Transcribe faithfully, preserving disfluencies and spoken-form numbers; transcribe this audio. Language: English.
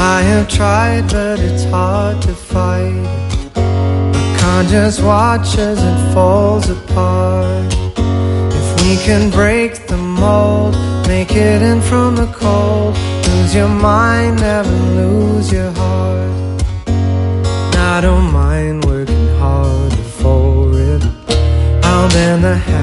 I have tried, but it's hard to fight it. My conscience watches it falls apart. If we can break the mold, make it in from the cold, lose your mind, never lose your heart. I don't mind working harder for it. I'll bend the